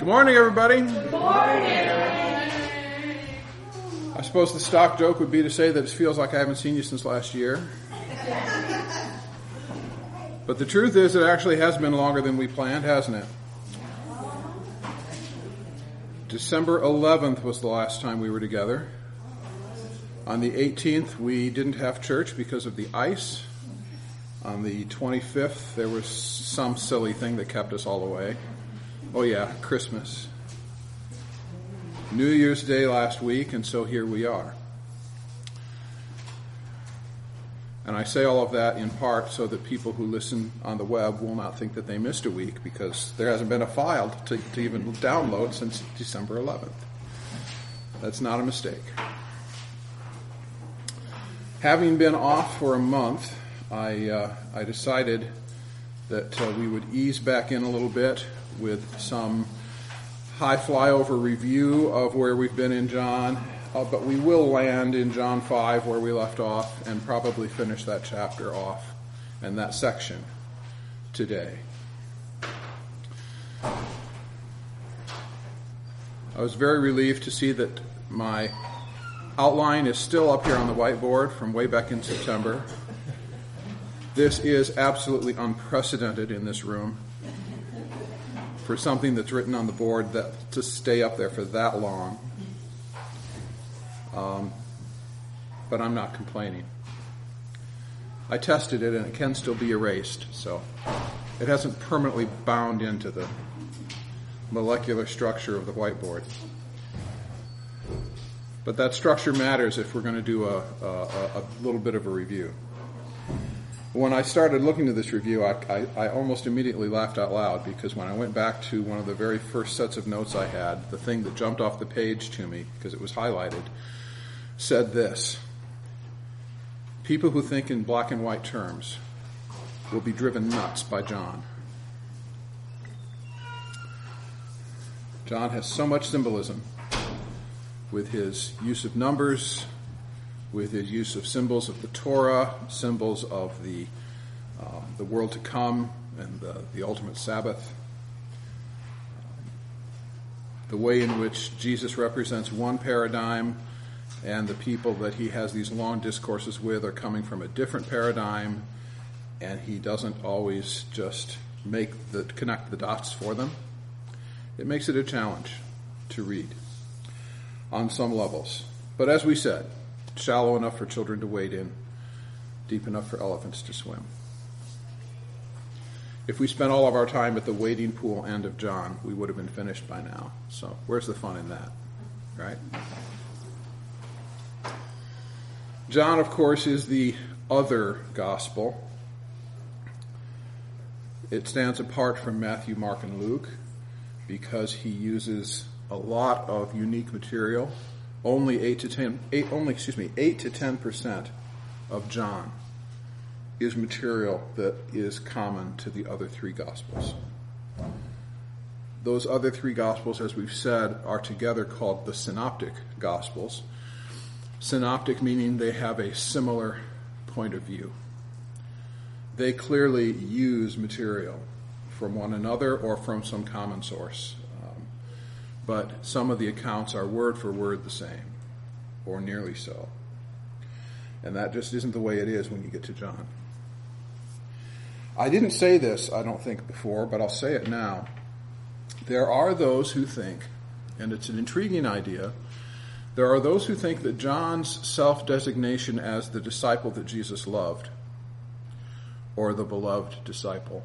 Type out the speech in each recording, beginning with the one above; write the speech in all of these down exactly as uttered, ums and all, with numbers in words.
morning, everybody. Good morning. I suppose the stock joke would be to say that it feels like I haven't seen you since last year. But the truth is, it actually has been longer than we planned, hasn't it? December eleventh was the last time we were together. On the eighteenth, we didn't have church because of the ice. On the twenty-fifth, there was some silly thing that kept us all away. Oh yeah, Christmas. New Year's Day last week, and so here we are. And I say all of that in part so that people who listen on the web will not think that they missed a week, because there hasn't been a file to, to even download since December eleventh. That's not a mistake. Having been off for a month, I uh, I decided that uh, we would ease back in a little bit with some high flyover review of where we've been in John, uh, but we will land in John five where we left off and probably finish that chapter off and that section today. I was very relieved to see that my outline is still up here on the whiteboard from way back in September. This is absolutely unprecedented in this room for something that's written on the board that to stay up there for that long. Um, but I'm not complaining. I tested it and it can still be erased, so it hasn't permanently bound into the molecular structure of the whiteboard. But that structure matters if we're going to do a, a, a little bit of a review. When I started looking at this review, I, I, I almost immediately laughed out loud, because when I went back to one of the very first sets of notes I had, the thing that jumped off the page to me, because it was highlighted, said this: people who think in black and white terms will be driven nuts by John. John has so much symbolism with his use of numbers, with his use of symbols of the Torah, symbols of the uh, the world to come and the, the ultimate Sabbath. The way in which Jesus represents one paradigm and the people that he has these long discourses with are coming from a different paradigm, and he doesn't always just make the connect the dots for them. It makes it a challenge to read on some levels. But as we said, shallow enough for children to wade in, deep enough for elephants to swim. If we spent all of our time at the wading pool end of John, we would have been finished by now. So where's the fun in that, right? John, of course, is the other gospel. It stands apart from Matthew, Mark, and Luke because he uses a lot of unique material. Only eight to ten, eight, only excuse me, eight to ten percent of John is material that is common to the other three Gospels. Those other three Gospels, as we've said, are together called the Synoptic Gospels. Synoptic meaning they have a similar point of view. They clearly use material from one another or from some common source. But some of the accounts are word for word the same, or nearly so. And that just isn't the way it is when you get to John. I didn't say this, I don't think, before, but I'll say it now. There are those who think, and it's an intriguing idea, there are those who think that John's self-designation as the disciple that Jesus loved, or the beloved disciple,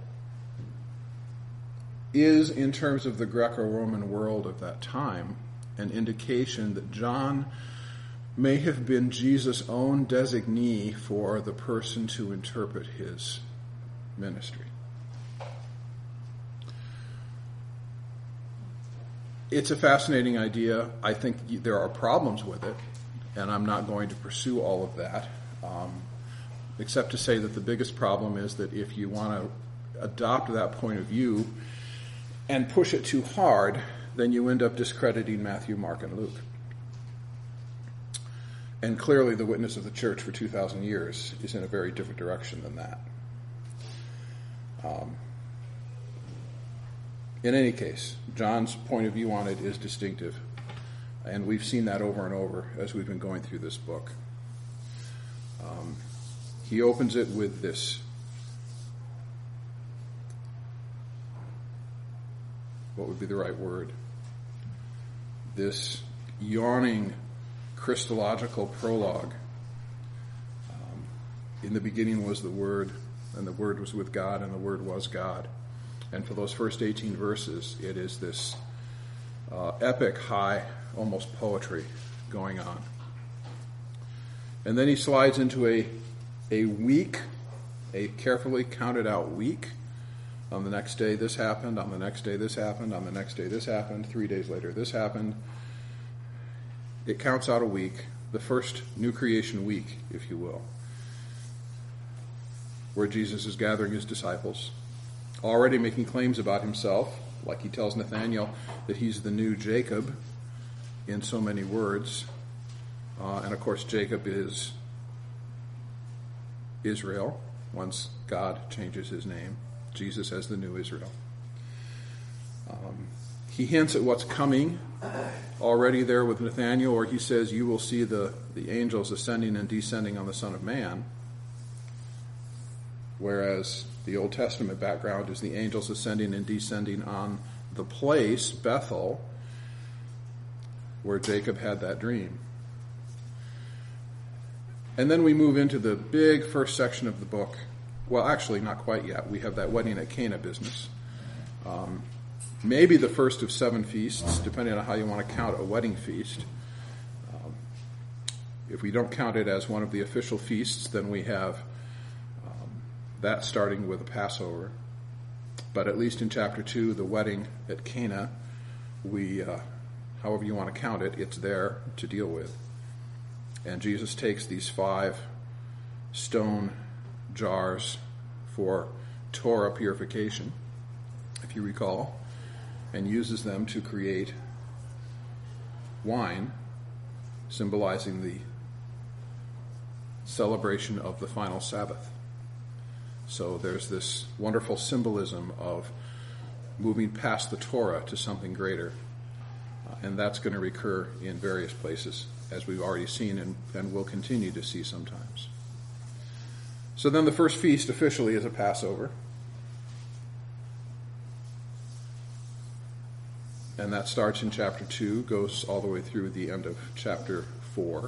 is, in terms of the Greco-Roman world of that time, an indication that John may have been Jesus' own designee for the person to interpret his ministry. It's a fascinating idea. I think there are problems with it, and I'm not going to pursue all of that, um, except to say that the biggest problem is that if you want to adopt that point of view and push it too hard, then you end up discrediting Matthew, Mark, and Luke. And clearly the witness of the church for two thousand years is in a very different direction than that. Um, in any case, John's point of view on it is distinctive. And we've seen that over and over as we've been going through this book. Um, he opens it with this. What would be the right word? This yawning Christological prologue. Um, in the beginning was the Word, and the Word was with God, and the Word was God. And for those first eighteen verses, it is this uh, epic high, almost poetry going on. And then he slides into a, a week, a carefully counted out week. On the next day this happened, on the next day this happened, on the next day this happened, three days later this happened. It counts out a week, the first new creation week, if you will, where Jesus is gathering his disciples, already making claims about himself, like he tells Nathanael that he's the new Jacob in so many words. Uh, and of course, Jacob is Israel, once God changes his name. Jesus as the new Israel. Um, he hints at what's coming already there with Nathanael, or he says, you will see the, the angels ascending and descending on the Son of Man. Whereas the Old Testament background is the angels ascending and descending on the place, Bethel, where Jacob had that dream. And then we move into the big first section of the book. Well, actually, not quite yet. We have that wedding at Cana business. Um, maybe the first of seven feasts, depending on how you want to count a wedding feast. Um, if we don't count it as one of the official feasts, then we have um, that starting with a Passover. But at least in chapter two, the wedding at Cana, we, uh, however you want to count it, it's there to deal with. And Jesus takes these five stone jars for Torah purification, if you recall, and uses them to create wine, symbolizing the celebration of the final Sabbath. So there's this wonderful symbolism of moving past the Torah to something greater, uh, and that's going to recur in various places, as we've already seen and, and will continue to see sometimes. So then the first feast officially is a Passover. And that starts in chapter two, goes all the way through the end of chapter four.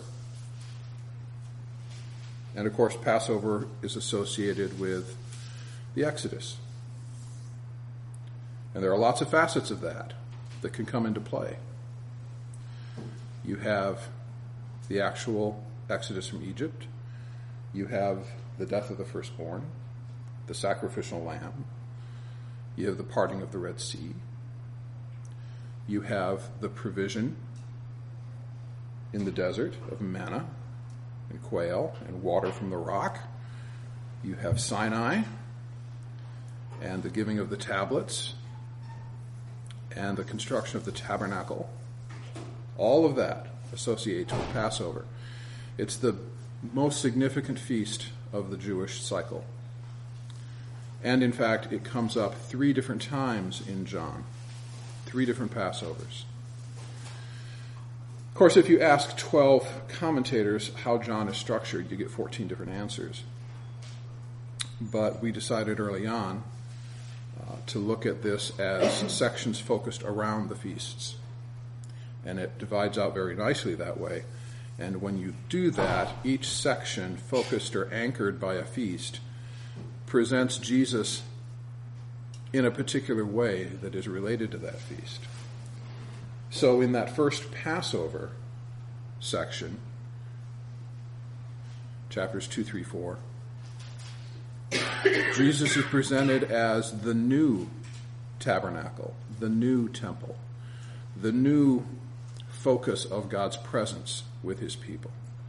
And of course, Passover is associated with the Exodus. And there are lots of facets of that that can come into play. You have the actual Exodus from Egypt. You have the death of the firstborn, the sacrificial lamb. You have the parting of the Red Sea. You have the provision in the desert of manna and quail and water from the rock. You have Sinai and the giving of the tablets and the construction of the tabernacle. All of that associates with Passover. It's the most significant feast of the Jewish cycle. And in fact, it comes up three different times in John. Three different Passovers. Of course, if you ask twelve commentators how John is structured, you get fourteen different answers. But we decided early on uh, to look at this as sections focused around the feasts. And it divides out very nicely that way. And when you do that, each section, focused or anchored by a feast, presents Jesus in a particular way that is related to that feast. So in that first Passover section, chapters two, three, four, Jesus is presented as the new tabernacle, the new temple, the new focus of God's presence with his people.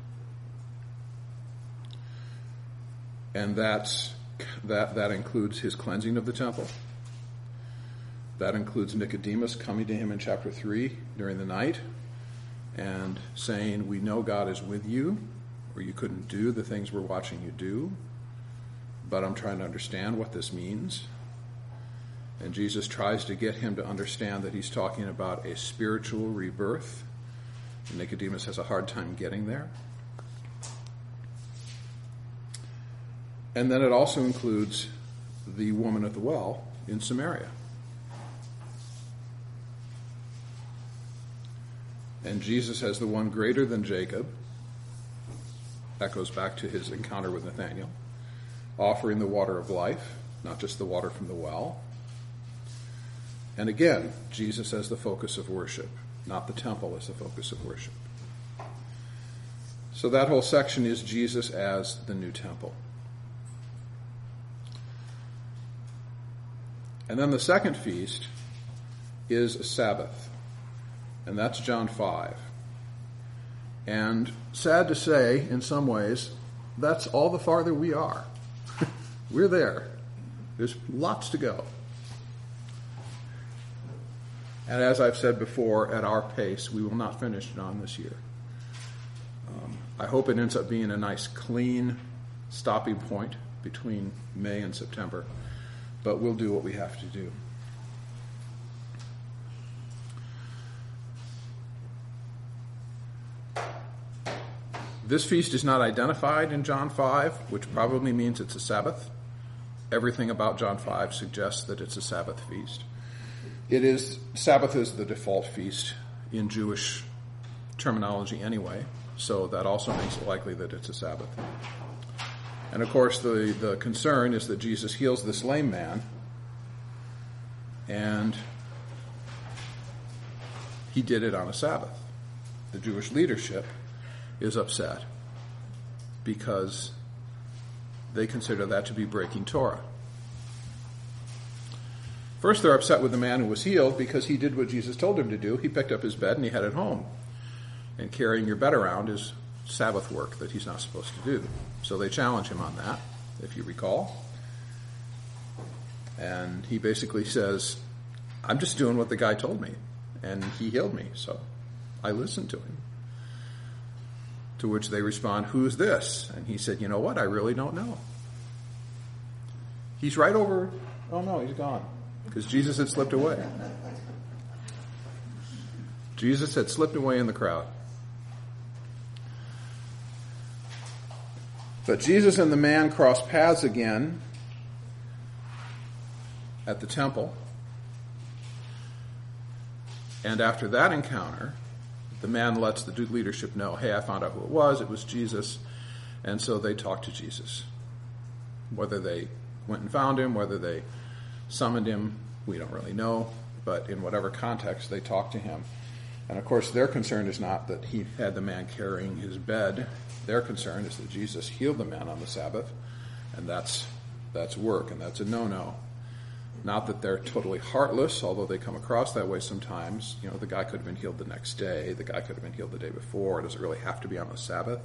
And that's, that, that includes his cleansing of the temple. That includes Nicodemus coming to him in chapter three during the night and saying, we know God is with you, or you couldn't do the things we're watching you do, but I'm trying to understand what this means. And Jesus tries to get him to understand that he's talking about a spiritual rebirth. And Nicodemus has a hard time getting there. And then it also includes the woman at the well in Samaria. And Jesus as the one greater than Jacob, that goes back to his encounter with Nathanael, offering the water of life, not just the water from the well. And again, Jesus as the focus of worship, not the temple as the focus of worship. So that whole section is Jesus as the new temple. And then the second feast is a Sabbath, and that's John five. And sad to say, in some ways, that's all the farther we are. We're there. There's lots to go. And as I've said before, at our pace, we will not finish John this year. Um, I hope it ends up being a nice, clean stopping point between May and September. But we'll do what we have to do. This feast is not identified in John five, which probably means it's a Sabbath. Everything about John five suggests that it's a Sabbath feast. It is, Sabbath is the default feast in Jewish terminology anyway, so that also makes it likely that it's a Sabbath. And of course, the, the concern is that Jesus heals this lame man, and he did it on a Sabbath. The Jewish leadership is upset because they consider that to be breaking Torah. First, they're upset with the man who was healed because he did what Jesus told him to do. He picked up his bed and he headed home. And carrying your bed around is Sabbath work that he's not supposed to do. So they challenge him on that, if you recall. And he basically says, I'm just doing what the guy told me. And he healed me, so I listened to him. To which they respond, who's this? And he said, you know what? I really don't know. He's right over, oh no, he's gone. Because Jesus had slipped away. Jesus had slipped away in the crowd. But Jesus and the man cross paths again at the temple. And after that encounter, the man lets the leadership know, hey, I found out who it was. It was Jesus. And so they talk to Jesus. Whether they went and found him, whether they summoned him, we don't really know. But in whatever context, they talk to him. And of course, their concern is not that he had the man carrying his bed. Their concern is that Jesus healed the man on the Sabbath. And that's that's work, and that's a no-no. Not that they're totally heartless, although they come across that way sometimes. You know, the guy could have been healed the next day. The guy could have been healed the day before. Does it really have to be on the Sabbath?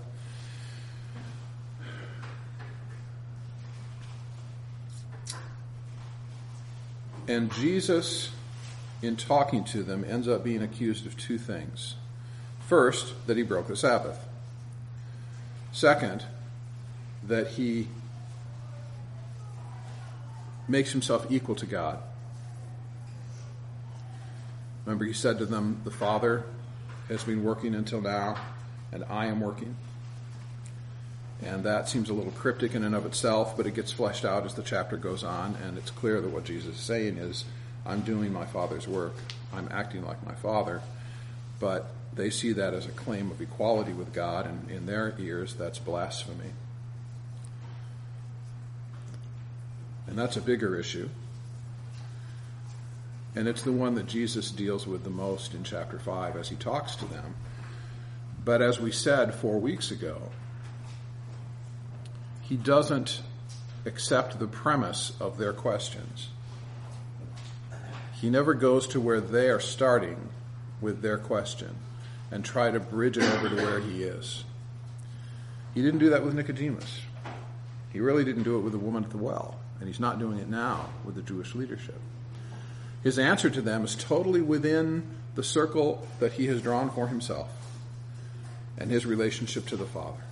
And Jesus, in talking to them, ends up being accused of two things. First, that he broke the Sabbath. Second, that he makes himself equal to God. Remember, he said to them, the Father has been working until now, and I am working. And that seems a little cryptic in and of itself, but it gets fleshed out as the chapter goes on, and it's clear that what Jesus is saying is, I'm doing my Father's work. I'm acting like my Father. But they see that as a claim of equality with God, and in their ears, that's blasphemy. And that's a bigger issue. And it's the one that Jesus deals with the most in chapter five as he talks to them. But as we said four weeks ago, he doesn't accept the premise of their questions. He never goes to where they are starting with their question and try to bridge it over to where he is. He didn't do that with Nicodemus. He really didn't do it with the woman at the well. And he's not doing it now with the Jewish leadership. His answer to them is totally within the circle that he has drawn for himself and his relationship to the Father.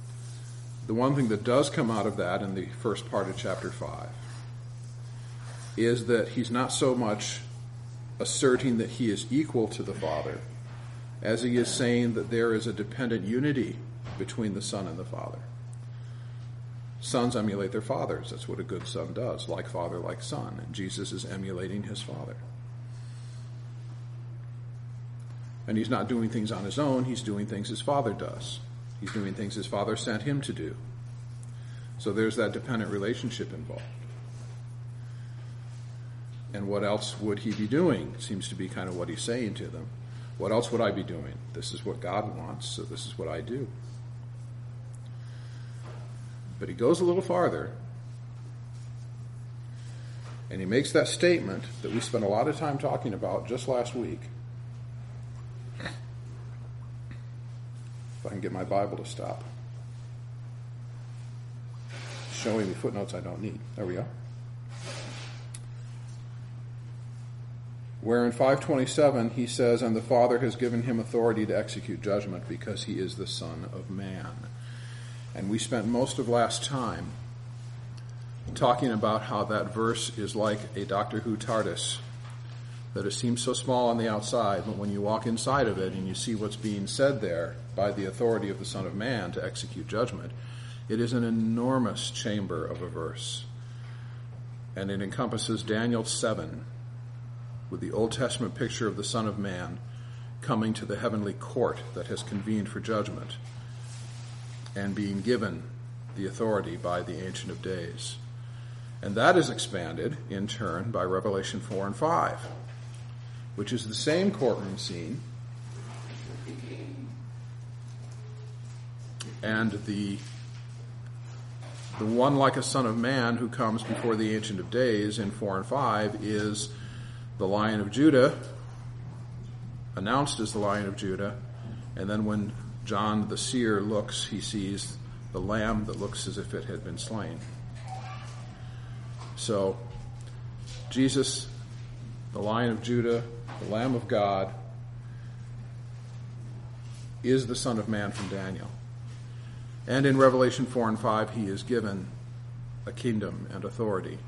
The one thing that does come out of that in the first part of chapter five is that he's not so much asserting that he is equal to the Father as he is saying that there is a dependent unity between the Son and the Father. Sons emulate their fathers. That's what a good son does, like father, like son. And Jesus is emulating his Father. And he's not doing things on his own. He's doing things his Father does. He's doing things his Father sent him to do. So there's that dependent relationship involved. And what else would he be doing? Seems to be kind of what he's saying to them. What else would I be doing? This is what God wants, so this is what I do. But he goes a little farther, and he makes that statement that we spent a lot of time talking about just last week. If I can get my Bible to stop showing me footnotes I don't need. There we go. Where in five twenty-seven he says, and the Father has given him authority to execute judgment because he is the Son of Man. And we spent most of last time talking about how that verse is like a Doctor Who TARDIS, that it seems so small on the outside, but when you walk inside of it and you see what's being said there by the authority of the Son of Man to execute judgment, it is an enormous chamber of a verse. And it encompasses Daniel seven, with the Old Testament picture of the Son of Man coming to the heavenly court that has convened for judgment and being given the authority by the Ancient of Days. And that is expanded, in turn, by Revelation four and five, which is the same courtroom scene, and the the one like a Son of Man who comes before the Ancient of Days in four and five is the Lion of Judah, announced as the Lion of Judah, and then when John the seer looks, he sees the lamb that looks as if it had been slain. So, Jesus, the Lion of Judah, the Lamb of God, is the Son of Man from Daniel. And in Revelation four and five, he is given a kingdom and authority.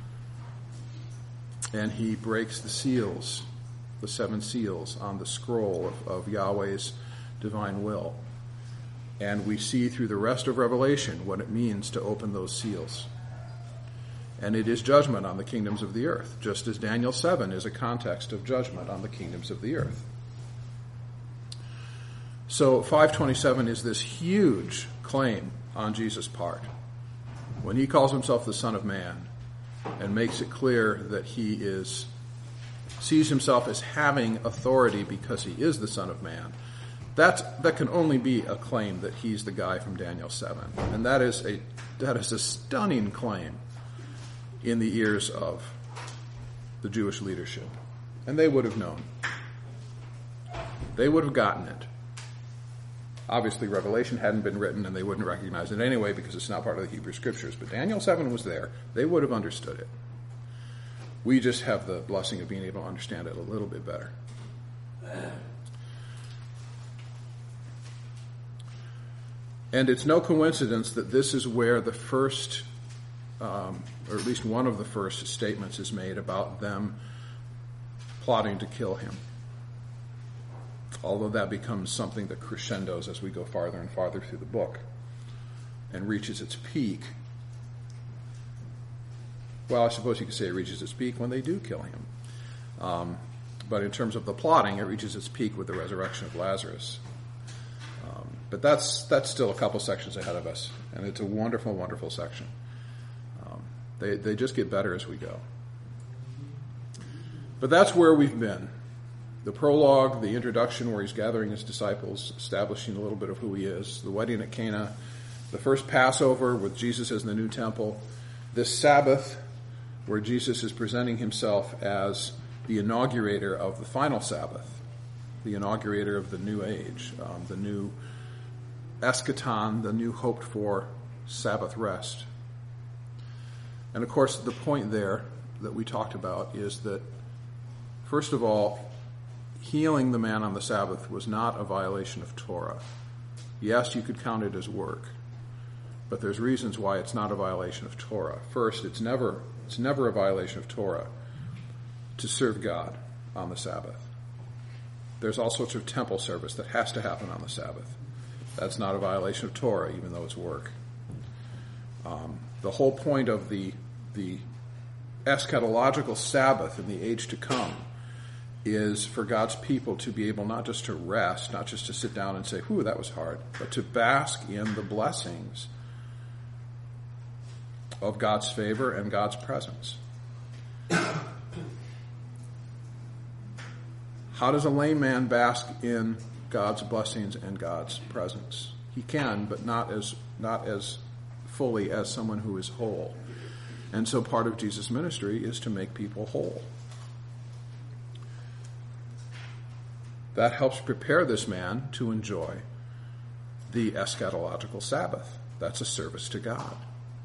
And he breaks the seals, the seven seals on the scroll of, of Yahweh's divine will. And we see through the rest of Revelation what it means to open those seals. And it is judgment on the kingdoms of the earth, just as Daniel seven is a context of judgment on the kingdoms of the earth. So five twenty-seven is this huge claim on Jesus' part. When he calls himself the Son of Man and makes it clear that he is sees himself as having authority because he is the Son of Man, That's, that can only be a claim that he's the guy from Daniel seven. And that is a that is a stunning claim in the ears of the Jewish leadership. And they would have known. They would have gotten it. Obviously, Revelation hadn't been written, and they wouldn't recognize it anyway because it's not part of the Hebrew Scriptures. But Daniel seven was there. They would have understood it. We just have the blessing of being able to understand it a little bit better. And it's no coincidence that this is where the first, um, or at least one of the first statements is made about them plotting to kill him. Although that becomes something that crescendos as we go farther and farther through the book and reaches its peak. Well, I suppose you could say it reaches its peak when they do kill him. Um, but in terms of the plotting, it reaches its peak with the resurrection of Lazarus. Um, but that's that's still a couple sections ahead of us, and it's a wonderful, wonderful section. Um, they they just get better as we go. But that's where we've been. The prologue, the introduction where he's gathering his disciples, establishing a little bit of who he is, the wedding at Cana, the first Passover with Jesus as the new temple, this Sabbath where Jesus is presenting himself as the inaugurator of the final Sabbath, the inaugurator of the new age, um, the new eschaton, the new hoped-for Sabbath rest. And of course, the point there that we talked about is that, first of all, healing the man on the Sabbath was not a violation of Torah. Yes, you could count it as work, but there's reasons why it's not a violation of Torah. First, it's never It's never a violation of Torah to serve God on the Sabbath. There's all sorts of temple service that has to happen on the Sabbath. That's not a violation of Torah, even though it's work. Um, the whole point of the the eschatological Sabbath in the age to come is for God's people to be able not just to rest, not just to sit down and say, whew, that was hard, but to bask in the blessings of God's favor and God's presence. How does a lame man bask in God's blessings and God's presence? He can, but not as not as fully as someone who is whole. And so part of Jesus' ministry is to make people whole. That helps prepare this man to enjoy the eschatological Sabbath. That's a service to God.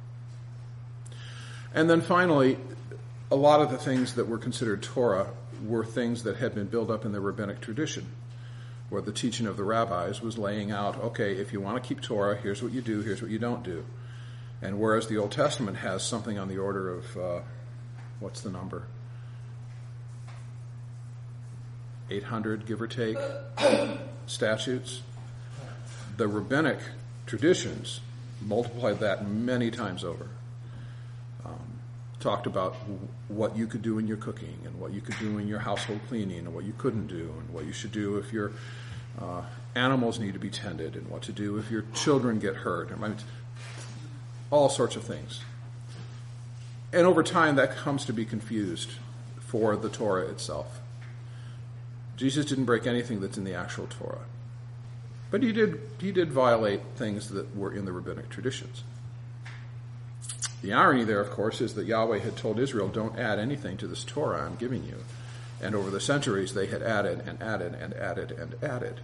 And then finally, a lot of the things that were considered Torah were things that had been built up in the rabbinic tradition, where the teaching of the rabbis was laying out, okay, if you want to keep Torah, here's what you do, here's what you don't do. And whereas the Old Testament has something on the order of, uh, what's the number? eight hundred, give or take, statutes. The rabbinic traditions multiplied that many times over. Um, talked about what you could do in your cooking and what you could do in your household cleaning and what you couldn't do and what you should do if your uh, animals need to be tended and what to do if your children get hurt. I mean, all sorts of things. And over time, that comes to be confused for the Torah itself. Jesus didn't break anything that's in the actual Torah. But he did he did violate things that were in the rabbinic traditions. The irony there, of course, is that Yahweh had told Israel, don't add anything to this Torah I'm giving you. And over the centuries, they had added and added and added and added.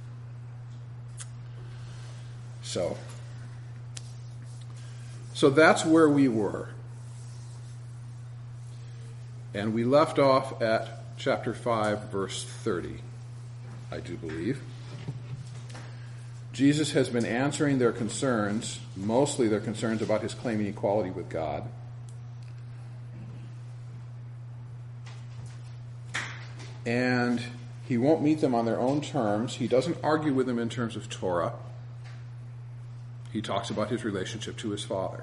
So, so that's where we were. And we left off at chapter five, verse thirty, I do believe. Jesus has been answering their concerns, mostly their concerns about his claiming equality with God. And he won't meet them on their own terms. He doesn't argue with them in terms of Torah. He talks about his relationship to his Father.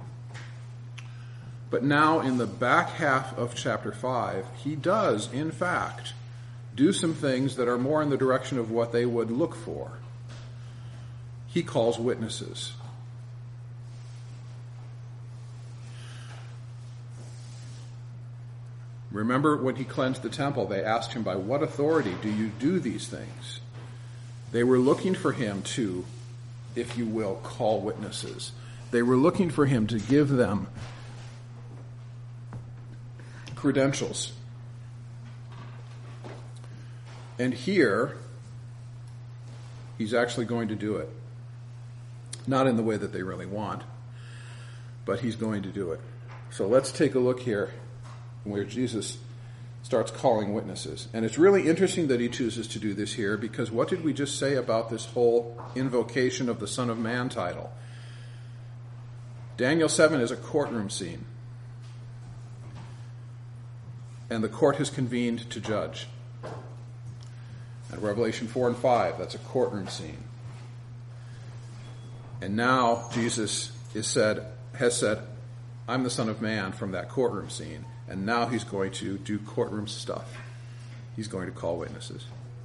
But now in the back half of chapter five, he does, in fact, do some things that are more in the direction of what they would look for. He calls witnesses. Remember when he cleansed the temple, they asked him, by what authority do you do these things? They were looking for him to, if you will, call witnesses. They were looking for him to give them credentials. And here, he's actually going to do it. Not in the way that they really want, but he's going to do it. So let's take a look here where Jesus starts calling witnesses. And it's really interesting that he chooses to do this here, because what did we just say about this whole invocation of the Son of Man title? Daniel seven is a courtroom scene. And the court has convened to judge. And Revelation four and five, that's a courtroom scene. And now Jesus is said, has said, I'm the Son of Man from that courtroom scene. And now he's going to do courtroom stuff. He's going to call witnesses.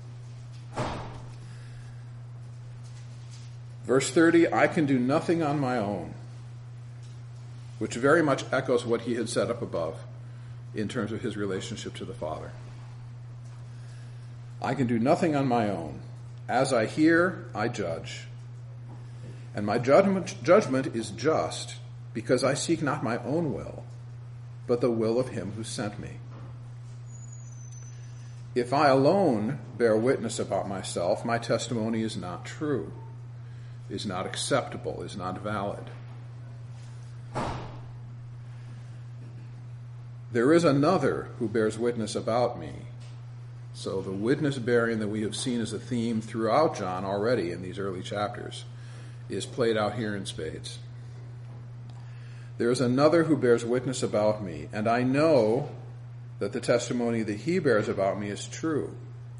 Verse thirty, I can do nothing on my own, which very much echoes what he had set up above in terms of his relationship to the Father. I can do nothing on my own. As I hear, I judge. And my judgment, judgment is just, because I seek not my own will, but the will of him who sent me. If I alone bear witness about myself, my testimony is not true, is not acceptable, is not valid. There is another who bears witness about me. So the witness bearing that we have seen as a theme throughout John already in these early chapters is played out here in spades. There is another who bears witness about me, and I know that the testimony that he bears about me is true.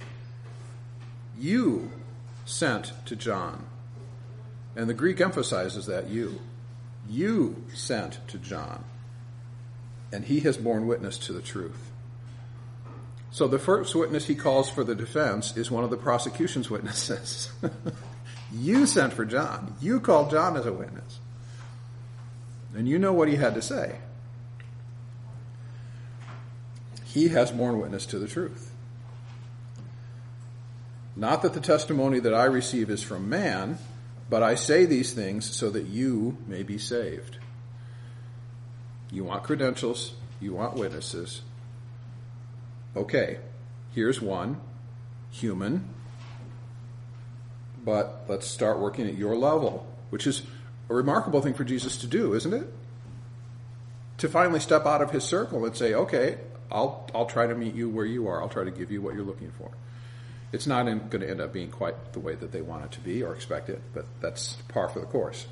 You sent to John. And the Greek emphasizes that you. You sent to John. And he has borne witness to the truth. So the first witness he calls for the defense is one of the prosecution's witnesses. You sent for John. You called John as a witness. And you know what he had to say. He has borne witness to the truth. Not that the testimony that I receive is from man, but I say these things so that you may be saved. You want credentials. You want witnesses. Okay, here's one. Human. But let's start working at your level, which is a remarkable thing for Jesus to do, isn't it? To finally step out of his circle and say, okay, I'll I'll try to meet you where you are. I'll try to give you what you're looking for. It's not in, going to end up being quite the way that they want it to be or expect it, but that's par for the course.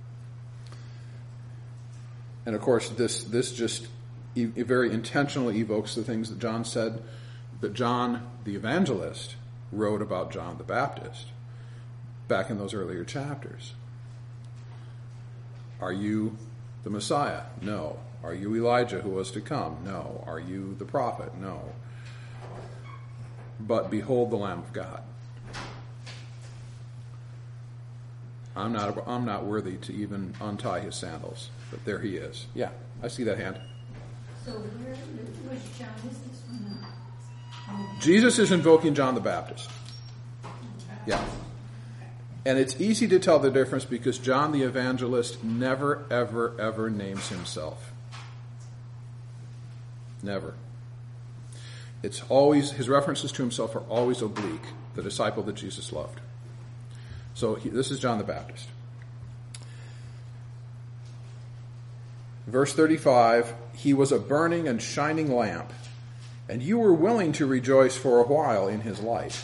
And of course, this this just e- very intentionally evokes the things that John said, that John the evangelist wrote about John the Baptist back in those earlier chapters. Are you the Messiah? No. Are you Elijah who was to come? No. Are you the prophet? No. But behold the Lamb of God. I'm not I'm not worthy to even untie his sandals, but there he is. Yeah, I see that hand. So where, which John is this one now? Jesus is invoking John the Baptist. Yeah. And it's easy to tell the difference because John the Evangelist never, ever, ever names himself. Never. It's always, his references to himself are always oblique, the disciple that Jesus loved. So he, this is John the Baptist. Verse thirty-five, he was a burning and shining lamp, and you were willing to rejoice for a while in his light.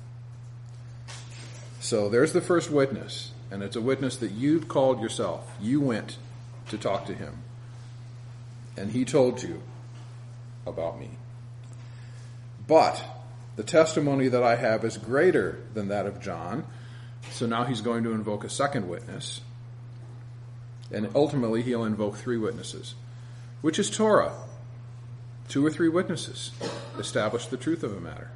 So there's the first witness, and it's a witness that you've called yourself. You went to talk to him, and he told you about me. But the testimony that I have is greater than that of John. So now he's going to invoke a second witness. And ultimately he'll invoke three witnesses, which is Torah. Two or three witnesses establish the truth of a matter.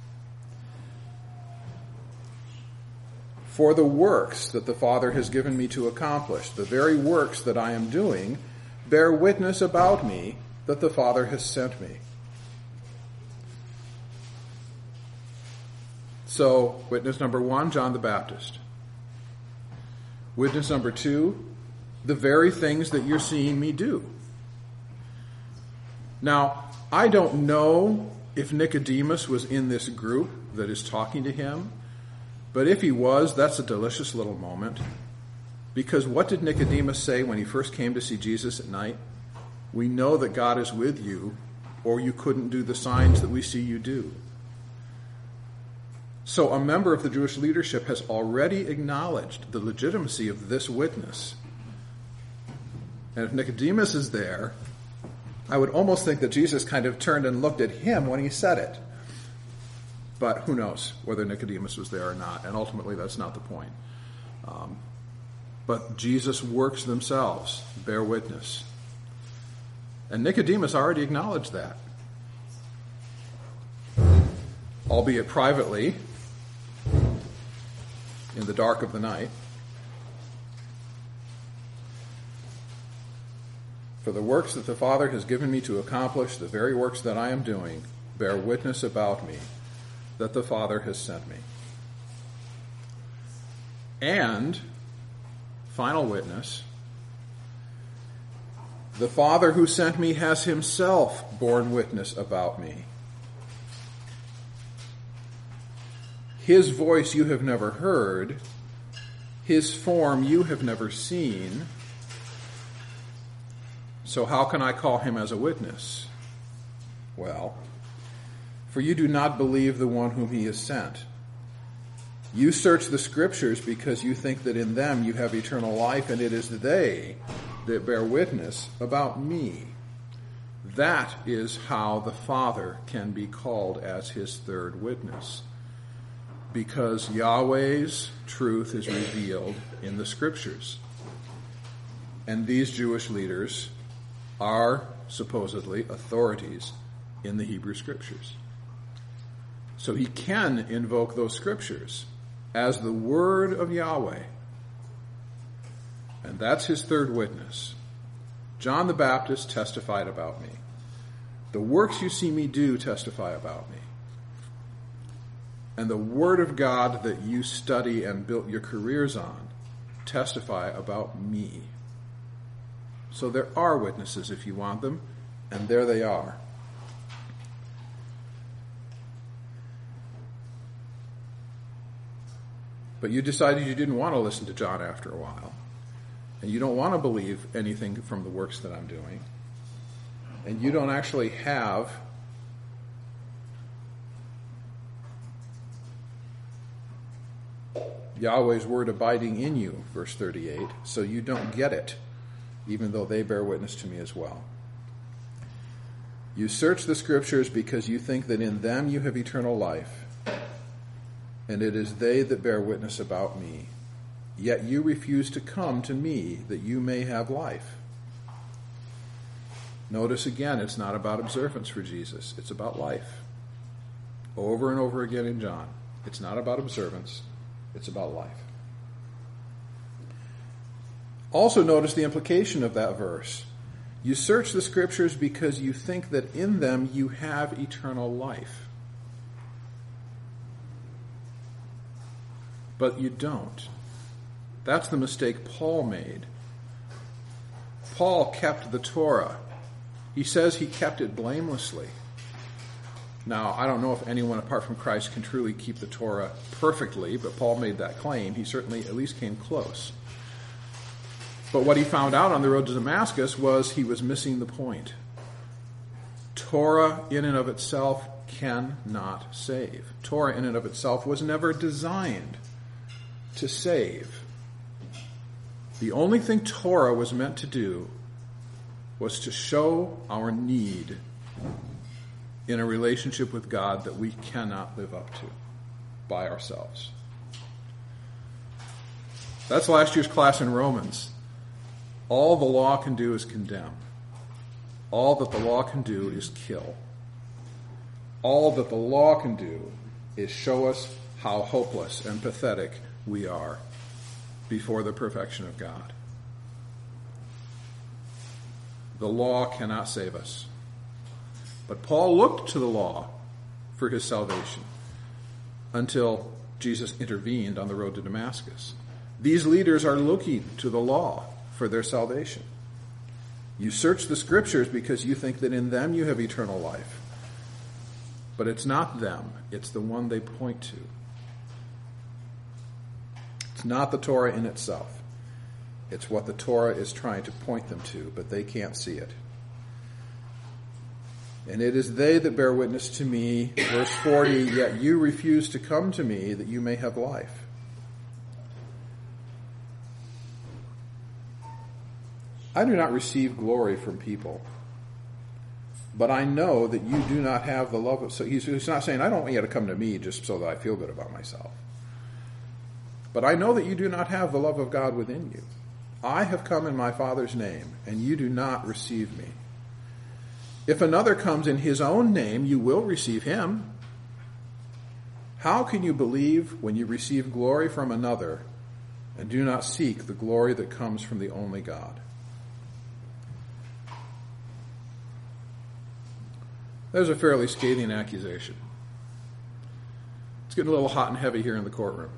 For the works that the Father has given me to accomplish, the very works that I am doing, bear witness about me that the Father has sent me. So, witness number one, John the Baptist. Witness number two, the very things that you're seeing me do. Now, I don't know if Nicodemus was in this group that is talking to him, but if he was, that's a delicious little moment. Because what did Nicodemus say when he first came to see Jesus at night? We know that God is with you, or you couldn't do the signs that we see you do. So a member of the Jewish leadership has already acknowledged the legitimacy of this witness. And if Nicodemus is there, I would almost think that Jesus kind of turned and looked at him when he said it. But who knows whether Nicodemus was there or not, and ultimately that's not the point. Um, but Jesus' works themselves bear witness. And Nicodemus already acknowledged that. Albeit privately, in the dark of the night. For the works that the Father has given me to accomplish, the very works that I am doing, bear witness about me, that the Father has sent me. And, final witness, the Father who sent me has himself borne witness about me. His voice you have never heard, his form you have never seen. So how can I call him as a witness? Well, for you do not believe the one whom he has sent. You search the scriptures because you think that in them you have eternal life, and it is they that bear witness about me. That is how the Father can be called as his third witness, because Yahweh's truth is revealed in the Scriptures. And these Jewish leaders are supposedly authorities in the Hebrew Scriptures. So he can invoke those Scriptures as the word of Yahweh. And that's his third witness. John the Baptist testified about me. The works you see me do testify about me. And the Word of God that you study and built your careers on testify about me. So there are witnesses if you want them, and there they are. But you decided you didn't want to listen to John after a while. And you don't want to believe anything from the works that I'm doing. And you don't actually have Yahweh's word abiding in you, verse thirty-eight, so you don't get it, even though they bear witness to me as well. You search the Scriptures because you think that in them you have eternal life, and it is they that bear witness about me. Yet you refuse to come to me that you may have life. Notice again, it's not about observance for Jesus. It's about life. Over and over again in John. It's not about observance. It's about life. Also notice the implication of that verse. You search the Scriptures because you think that in them you have eternal life. But you don't. That's the mistake Paul made. Paul kept the Torah. He says he kept it blamelessly. Now, I don't know if anyone apart from Christ can truly keep the Torah perfectly, but Paul made that claim. He certainly at least came close. But what he found out on the road to Damascus was he was missing the point. Torah in and of itself cannot save. Torah in and of itself was never designed to save. The only thing Torah was meant to do was to show our need in a relationship with God that we cannot live up to by ourselves. That's last year's class in Romans. All the law can do is condemn. All that the law can do is kill. All that the law can do is show us how hopeless and pathetic we are before the perfection of God. The law cannot save us. But Paul looked to the law for his salvation until Jesus intervened on the road to Damascus. These leaders are looking to the law for their salvation. You search the Scriptures because you think that in them you have eternal life. But it's not them. It's the one they point to. It's not the Torah in itself. It's what the Torah is trying to point them to, but they can't see it. And it is they that bear witness to me, verse forty, yet you refuse to come to me that you may have life. I do not receive glory from people, but I know that you do not have the love of... So he's, he's not saying, I don't want you to come to me just so that I feel good about myself. But I know that you do not have the love of God within you. I have come in my Father's name, and you do not receive me. If another comes in his own name, you will receive him. How can you believe when you receive glory from another and do not seek the glory that comes from the only God? There's a fairly scathing accusation. It's getting a little hot and heavy here in the courtroom.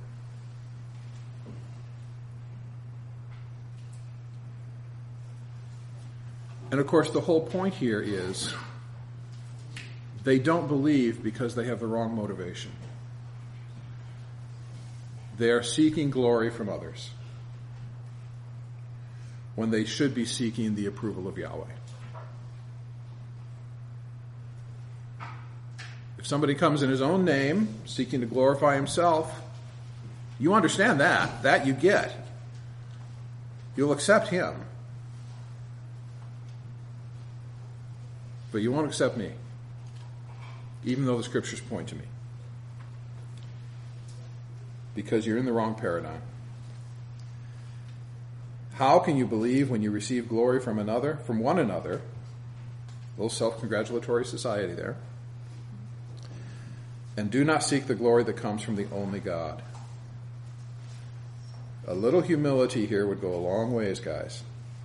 And of course, the whole point here is they don't believe because they have the wrong motivation. They are seeking glory from others when they should be seeking the approval of Yahweh. If somebody comes in his own name, seeking to glorify himself, you understand that. That you get. You'll accept him. but you won't accept me, even though the scriptures point to me, because you're in the wrong paradigm. How can you believe when you receive glory from another, from one another? A little self-congratulatory society there. And do not seek the glory that comes from the only God. A little humility here would go a long ways, guys.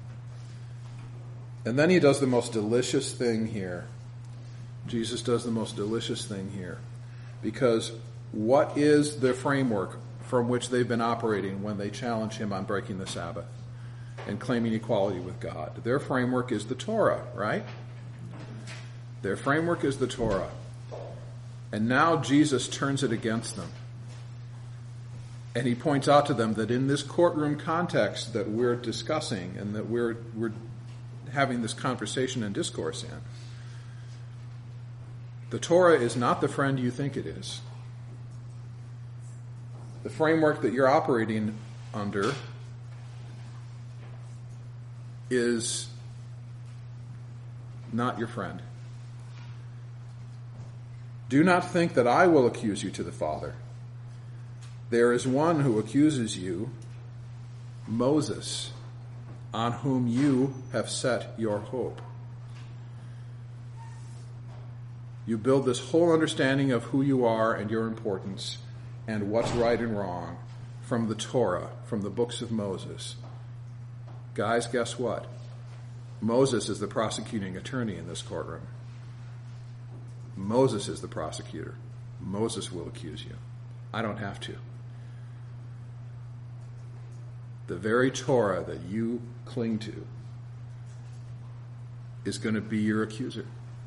And then he does the most delicious thing here. Jesus does the most delicious thing here. Because what is the framework from which they've been operating when they challenge him on breaking the Sabbath and claiming equality with God? Their framework is the Torah, right? Their framework is the Torah. And now Jesus turns it against them. And he points out to them that in this courtroom context that we're discussing and that we're we're having this conversation and discourse in, the Torah is not the friend you think it is. The framework that you're operating under is not your friend. Do not think that I will accuse you to the Father. There is one who accuses you, Moses, on whom you have set your hope. You build this whole understanding of who you are and your importance and what's right and wrong from the Torah, from the books of Moses. Guys, guess what? Moses is the prosecuting attorney in this courtroom. Moses is the prosecutor. Moses will accuse you. I don't have to. The very Torah that you cling to is going to be your accuser.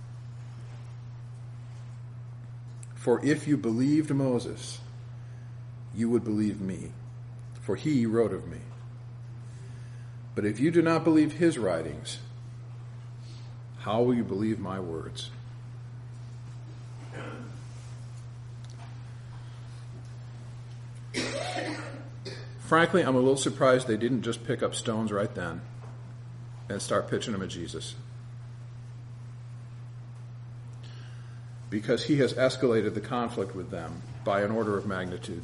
For if you believed Moses, you would believe me, for he wrote of me. But if you do not believe his writings, how will you believe my words? Frankly, I'm a little surprised they didn't just pick up stones right then and start pitching them at Jesus. Because he has escalated the conflict with them by an order of magnitude.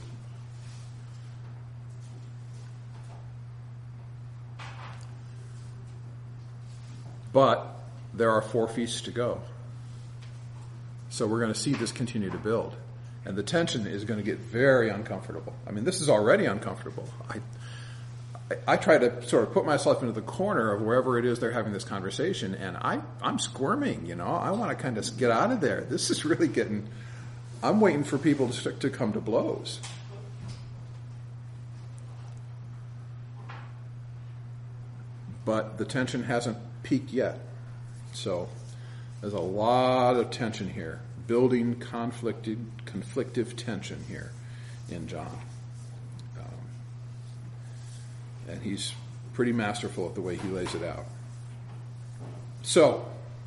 But there are four feasts to go. So we're going to see this continue to build. And the tension is going to get very uncomfortable. I mean, this is already uncomfortable. I, I, I try to sort of put myself into the corner of wherever it is they're having this conversation, and I, I'm squirming, you know. I want to kind of get out of there. This is really getting... I'm waiting for people to, to come to blows. But the tension hasn't peaked yet. So there's a lot of tension here. Building conflicted, conflictive tension here in John. Um, and he's pretty masterful at the way he lays it out. So,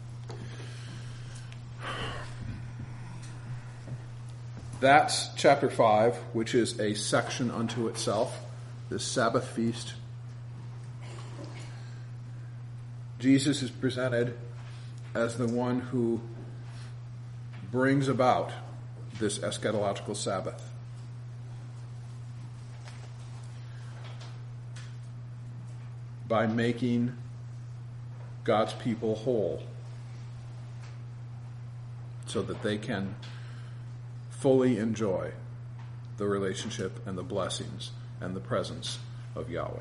that's chapter five, which is a section unto itself, this Sabbath feast. Jesus is presented as the one who brings about this eschatological Sabbath. By making God's people whole so that they can fully enjoy the relationship and the blessings and the presence of Yahweh.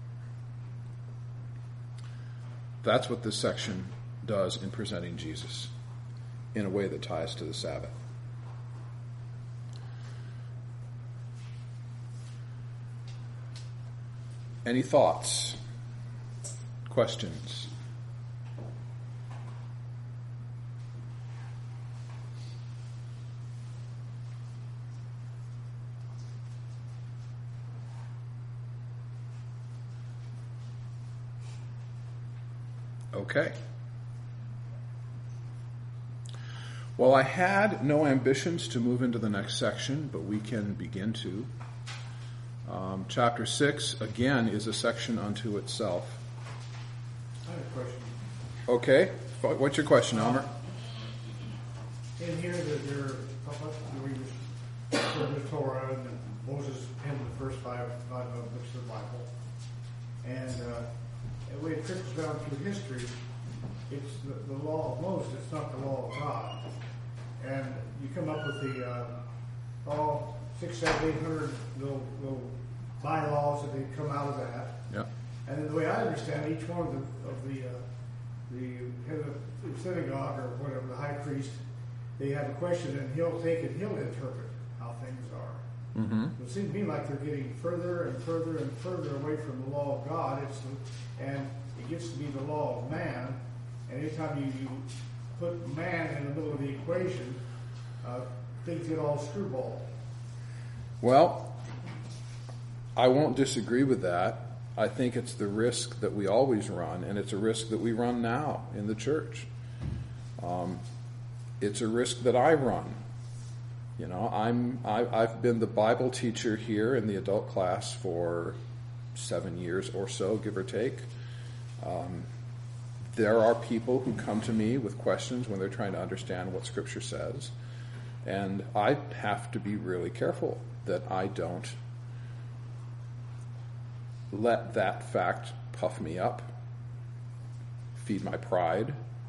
That's what this section does in presenting Jesus in a way that ties to the Sabbath. Any thoughts? Questions? Okay. Well, I had no ambitions to move into the next section, but we can begin to. Um, chapter six, again, is a section unto itself. I have a question. Okay. What's your question, Elmer? in here that there, we read the Torah and Moses penned the first five, five books of the Bible. And uh, the way it trickles down through history, it's the, the law of Moses, it's not the law of God. And you come up with the, uh, oh, six, seven, eight hundred little, little bylaws that they come out of that. Yeah. And then the way I understand it, each one of the, of the, uh, the head of the synagogue or whatever, the high priest, they have a question and he'll take it, he'll interpret how things are. Mm-hmm. It seems to me like they're getting further and further and further away from the law of God. It's the, and it gets to be the law of man. And anytime you, you put man in the middle of the equation, uh, things get all screwball. Well, I won't disagree with that. I think it's the risk that we always run, and it's a risk that we run now in the church. Um, it's a risk that I run. You know, I'm I, I've been the Bible teacher here in the adult class for seven years or so, give or take. Um, there are people who come to me with questions when they're trying to understand what Scripture says, and I have to be really careful that I don't let that fact puff me up, feed my pride,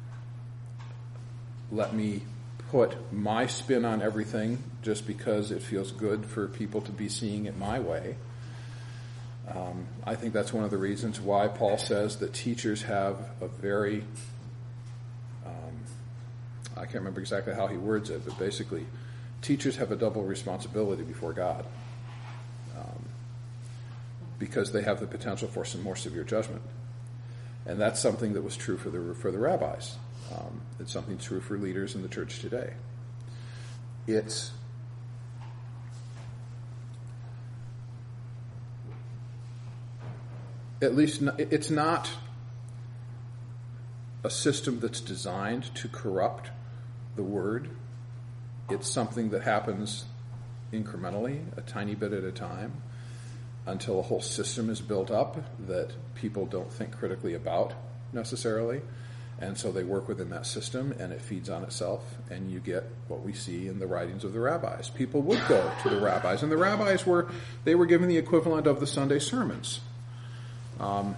let me put my spin on everything just because it feels good for people to be seeing it my way. Um, I think that's one of the reasons why Paul says that teachers have a very, um, I can't remember exactly how he words it, but basically, teachers have a double responsibility before God. Um, because they have the potential for some more severe judgment. And that's something that was true for the for the rabbis. Um, it's something true for leaders in the church today. It's at least not, it's not a system that's designed to corrupt the word. It's something that happens incrementally, a tiny bit at a time, until a whole system is built up that people don't think critically about necessarily. And so they work within that system, and it feeds on itself, and you get what we see in the writings of the rabbis. People would go to the rabbis, and the rabbis were, they were given the equivalent of the Sunday sermons. Um,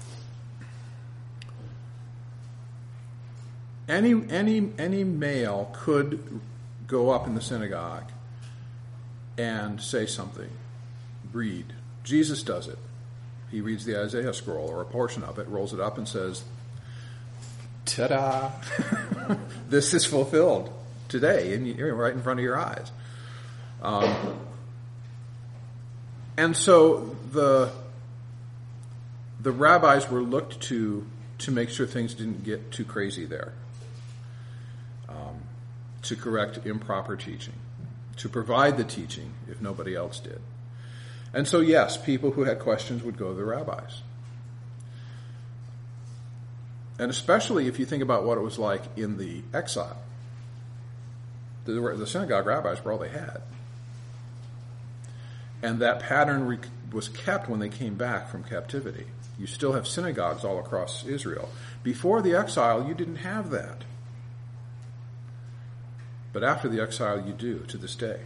any, any, any male could go up in the synagogue and say something, read. Jesus does it. He reads the Isaiah scroll or a portion of it, rolls it up and says, ta-da, this is fulfilled today, and you're right in front of your eyes. Um, and so the the rabbis were looked to to make sure things didn't get too crazy there, um, to correct improper teaching, to provide the teaching if nobody else did. And so, yes, people who had questions would go to the rabbis. And especially if you think about what it was like in the exile. The, the synagogue rabbis were all they had. And that pattern re- was kept when they came back from captivity. You still have synagogues all across Israel. Before the exile, you didn't have that. But after the exile, you do, to this day.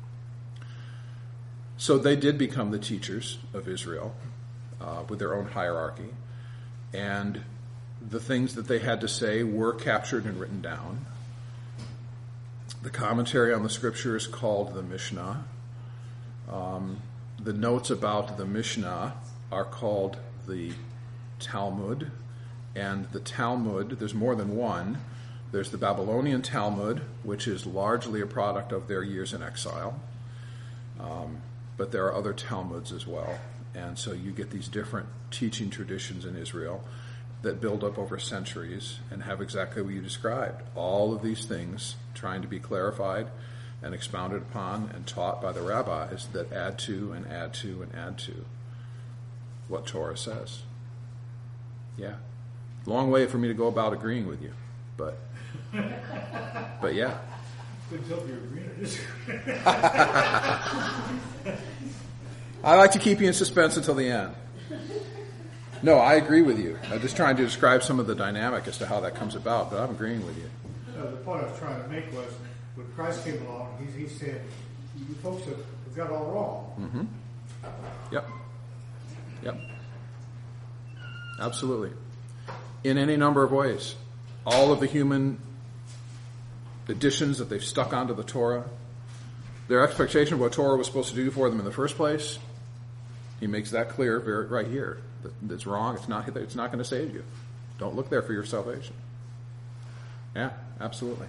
So they did become the teachers of Israel uh, with their own hierarchy. And the things that they had to say were captured and written down. The commentary on the scripture is called the Mishnah. Um, the notes about the Mishnah are called the Talmud. And the Talmud, there's more than one. There's the Babylonian Talmud, which is largely a product of their years in exile. Um, but there are other Talmuds as well. And so you get these different teaching traditions in Israel that build up over centuries and have exactly what you described. All of these things trying to be clarified and expounded upon and taught by the rabbis that add to and add to and add to what Torah says. Yeah. Long way for me to go about agreeing with you. But, but yeah. Couldn't tell if you agreed or disagreed. I like to keep you in suspense until the end. No, I agree with you. I'm just trying to describe some of the dynamic as to how that comes about, but I'm agreeing with you. uh, the point I was trying to make was, when Christ came along, he, he said, you folks have, have got it all wrong. Mm-hmm. Yep. Yep. Absolutely. In any number of ways. All of the human additions that they've stuck onto the Torah, their expectation of what Torah was supposed to do for them in the first place, he makes that clear very, right here. That it's wrong. It's not, it's not going to save you. Don't look there for your salvation. Yeah, absolutely.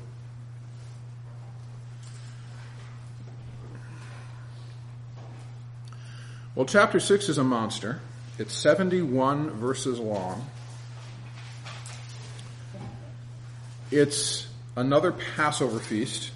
Well, chapter six is a monster. It's seventy-one verses long. It's another Passover feast.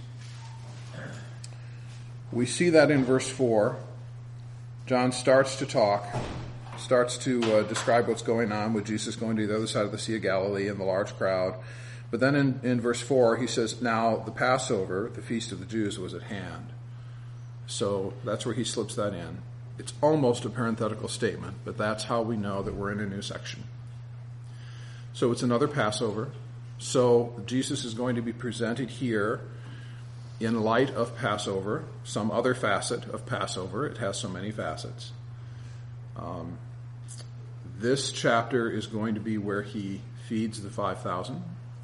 We see that in verse four. John starts to talk, starts to uh, describe what's going on with Jesus going to the other side of the Sea of Galilee and the large crowd. But then in, in verse four, he says, now the Passover, the feast of the Jews, was at hand. So that's where he slips that in. It's almost a parenthetical statement, but that's how we know that we're in a new section. So it's another Passover. So Jesus is going to be presented here in light of Passover, some other facet of Passover. It has so many facets. Um, this chapter is going to be where he feeds the five thousand.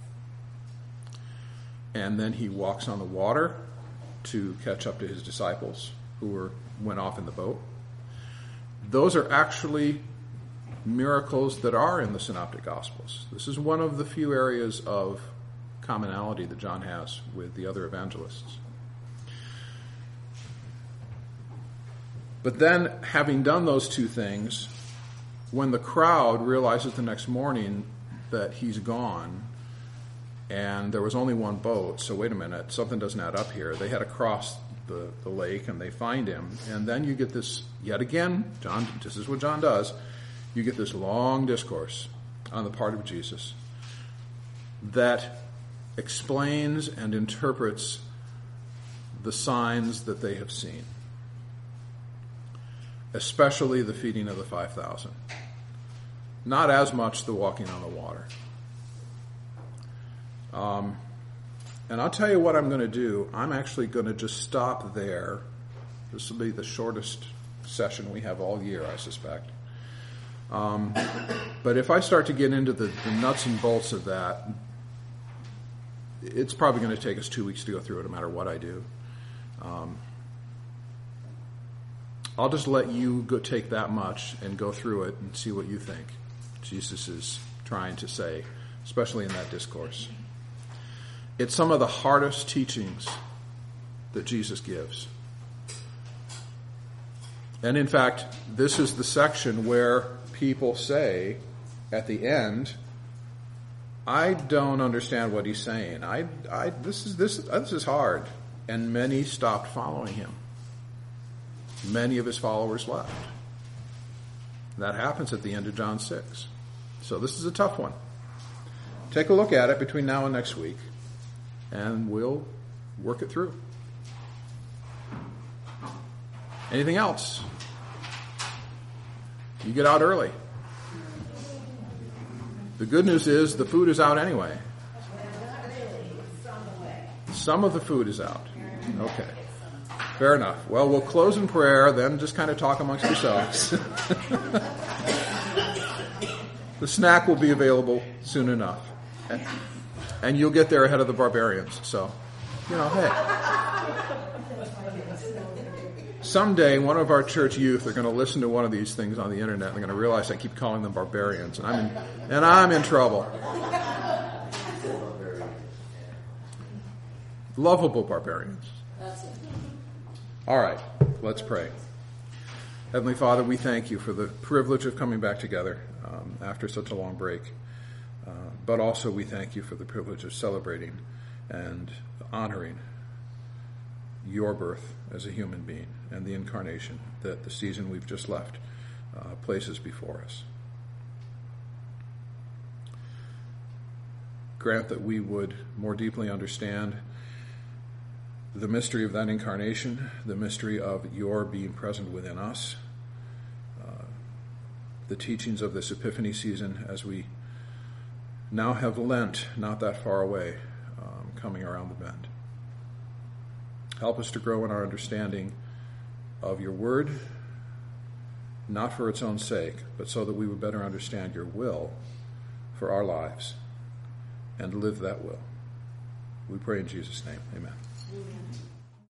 And then he walks on the water to catch up to his disciples who were went off in the boat. Those are actually miracles that are in the Synoptic Gospels. This is one of the few areas of commonality that John has with the other evangelists. But then, having done those two things, when the crowd realizes the next morning that he's gone and there was only one boat, so wait a minute, something doesn't add up here. They had to cross the, the lake and they find him. And then you get this, yet again, John, this is what John does, you get this long discourse on the part of Jesus that explains and interprets the signs that they have seen, especially the feeding of the five thousand. Not as much the walking on the water. Um, and I'll tell you what I'm going to do. I'm actually going to just stop there. This will be the shortest session we have all year, I suspect. Um, but if I start to get into the, the nuts and bolts of that, it's probably going to take us two weeks to go through it, no matter what I do. Um, I'll just let you go take that much and go through it and see what you think Jesus is trying to say, especially in that discourse. It's some of the hardest teachings that Jesus gives. And in fact, this is the section where people say at the end, I don't understand what he's saying. I, I, this is, this, this is hard. And many stopped following him. Many of his followers left. That happens at the end of John six. So this is a tough one. Take a look at it between now and next week, and we'll work it through. Anything else? You get out early. The good news is the food is out anyway. Some of the food is out. Okay. Fair enough. Well, we'll close in prayer, then just kind of talk amongst yourselves. The snack will be available soon enough. And, and you'll get there ahead of the barbarians. So, you know, hey. Someday, one of our church youth are going to listen to one of these things on the internet and they're going to realize I keep calling them barbarians. And I'm in, and I'm in trouble. Lovable barbarians. All right, let's pray. Heavenly Father, we thank you for the privilege of coming back together um, after such a long break. Uh, but also we thank you for the privilege of celebrating and honoring your birth as a human being and the incarnation that the season we've just left uh, places before us. Grant that we would more deeply understand the mystery of that incarnation, the mystery of your being present within us, uh, the teachings of this Epiphany season as we now have Lent not that far away, um, coming around the bend. Help us to grow in our understanding of your word, not for its own sake, but so that we would better understand your will for our lives and live that will. We pray in Jesus' name. Amen. Amen.